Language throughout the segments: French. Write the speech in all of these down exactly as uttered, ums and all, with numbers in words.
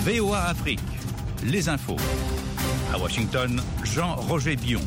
V O A Afrique, les infos. À Washington, Jean-Roger Bion.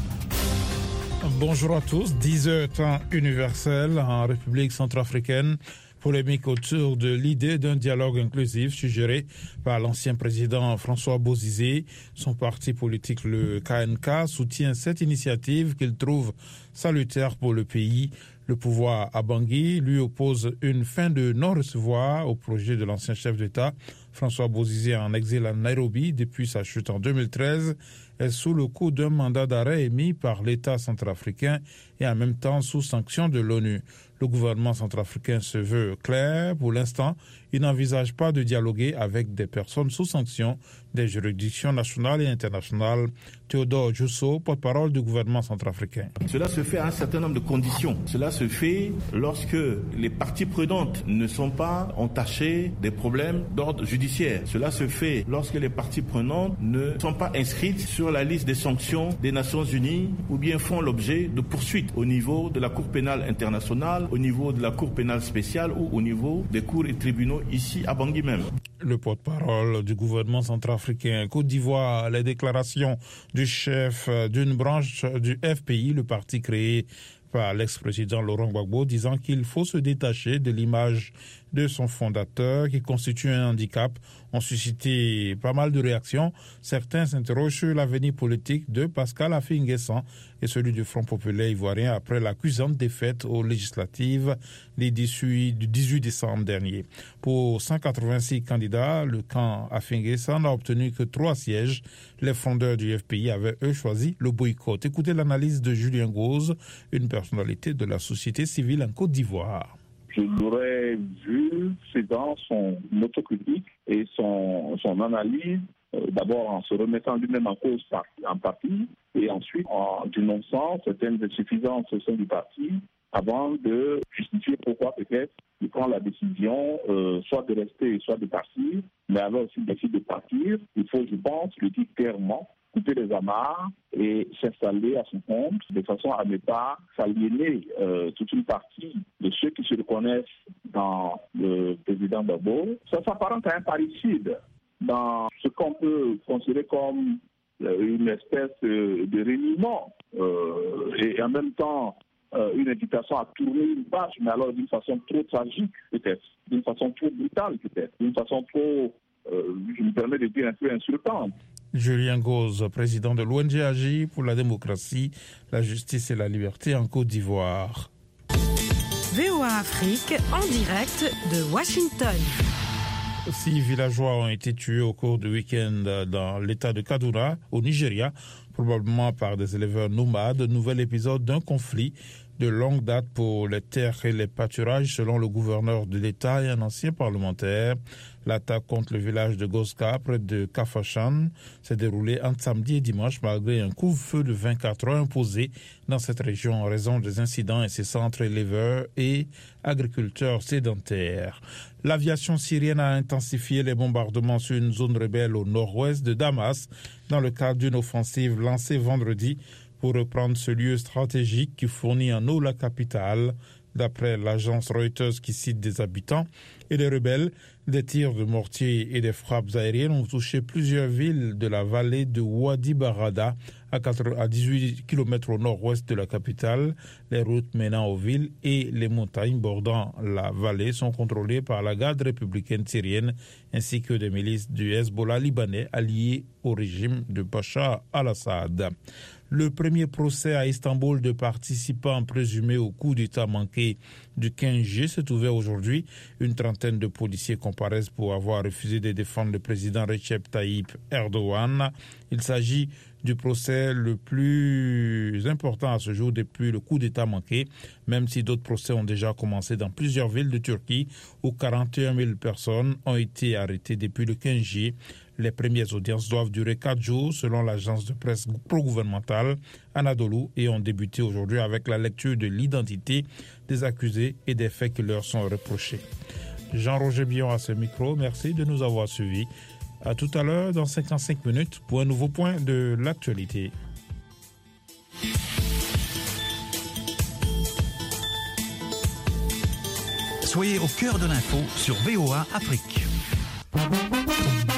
Bonjour à tous, dix heures temps universel en République centrafricaine. Polémique autour de l'idée d'un dialogue inclusif suggéré par l'ancien président François Bozizé. Son parti politique, le K N K, soutient cette initiative qu'il trouve salutaire pour le pays. Le pouvoir à Bangui lui oppose une fin de non-recevoir au projet de l'ancien chef d'État. François Bozizé, en exil à Nairobi depuis sa chute en deux mille treize, est sous le coup d'un mandat d'arrêt émis par l'État centrafricain et en même temps sous sanction de l'ONU. Le gouvernement centrafricain se veut clair. Pour l'instant, il n'envisage pas de dialoguer avec des personnes sous sanction des juridictions nationales et internationales. Théodore Djosso, porte-parole du gouvernement centrafricain. Cela se fait à un certain nombre de conditions. Cela se fait lorsque les parties prenantes ne sont pas entachées des problèmes d'ordre judiciaire. Cela se fait lorsque les parties prenantes ne sont pas inscrites sur la liste des sanctions des Nations Unies ou bien font l'objet de poursuites au niveau de la Cour pénale internationale, au niveau de la Cour pénale spéciale ou au niveau des cours et tribunaux ici à Bangui même. Le porte-parole du gouvernement centrafricain. Côte d'Ivoire, les déclarations du chef d'une branche du F P I, le parti créé par l'ex-président Laurent Gbagbo, disant qu'il faut se détacher de l'image de son fondateur qui constitue un handicap, ont suscité pas mal de réactions. Certains s'interrogent sur l'avenir politique de Pascal Affi N'Guessan et celui du Front populaire ivoirien après la cuisante défaite aux législatives du dix-huit décembre dernier. Pour cent quatre-vingt-six candidats, le camp Affi N'Guessan n'a obtenu que trois sièges. Les fondeurs du F P I avaient, eux, choisi le boycott. Écoutez l'analyse de Julien Gauze, une personnalité de la société civile en Côte d'Ivoire. Je l'aurais vu, c'est dans son autocritique et son, son analyse, euh, d'abord en se remettant lui-même en cause par, en partie, et ensuite en dénonçant certaines insuffisances au sein du parti, avant de justifier pourquoi peut-être il prend la décision euh, soit de rester, soit de partir, mais alors s'il décide de partir, il faut, je pense, le dire clairement, couper les amarres et s'installer à son compte de façon à ne pas s'aliéner euh, toute une partie de ceux qui se reconnaissent dans le président Gbagbo. Ça s'apparente à un parricide dans ce qu'on peut considérer comme euh, une espèce de, de reniement euh, et en même temps euh, une invitation à tourner une page, mais alors d'une façon trop tragique peut-être, d'une façon trop brutale peut-être, d'une façon trop, euh, je me permets de dire, un peu insultante. Julien Gauze, président de l'O N G Agir pour la démocratie, la justice et la liberté en Côte d'Ivoire. V O A Afrique en direct de Washington. Six villageois ont été tués au cours du week-end dans l'état de Kaduna, au Nigeria, probablement par des éleveurs nomades. Nouvel épisode d'un conflit de longue date pour les terres et les pâturages, selon le gouverneur de l'État et un ancien parlementaire. L'attaque contre le village de Goska, près de Kafachan, s'est déroulée entre samedi et dimanche malgré un couvre-feu de vingt-quatre heures imposé dans cette région en raison des incidents incessants entre éleveurs et agriculteurs sédentaires. L'aviation syrienne a intensifié les bombardements sur une zone rebelle au nord-ouest de Damas dans le cadre d'une offensive lancée vendredi pour reprendre ce lieu stratégique qui fournit en eau la capitale. D'après l'agence Reuters qui cite des habitants et des rebelles, des tirs de mortier et des frappes aériennes ont touché plusieurs villes de la vallée de Wadi Barada à dix-huit kilomètres au nord-ouest de la capitale. Les routes menant aux villes et les montagnes bordant la vallée sont contrôlées par la garde républicaine syrienne ainsi que des milices du Hezbollah libanais alliés au régime de Bachar al-Assad. Le premier procès à Istanbul de participants présumés au coup d'État manqué du quinze juillet s'est ouvert aujourd'hui. Une trentaine de policiers comparaissent pour avoir refusé de défendre le président Recep Tayyip Erdogan. Il s'agit du procès le plus important à ce jour depuis le coup d'État manqué, même si d'autres procès ont déjà commencé dans plusieurs villes de Turquie où quarante et un mille personnes ont été arrêtées depuis le quinze juillet. Les premières audiences doivent durer quatre jours selon l'agence de presse pro-gouvernementale Anadolu et ont débuté aujourd'hui avec la lecture de l'identité des accusés et des faits qui leur sont reprochés. Jean-Roger Bion à ce micro, merci de nous avoir suivis. À tout à l'heure dans cinquante-cinq minutes pour un nouveau point de l'actualité. Soyez au cœur de l'info sur V O A Afrique.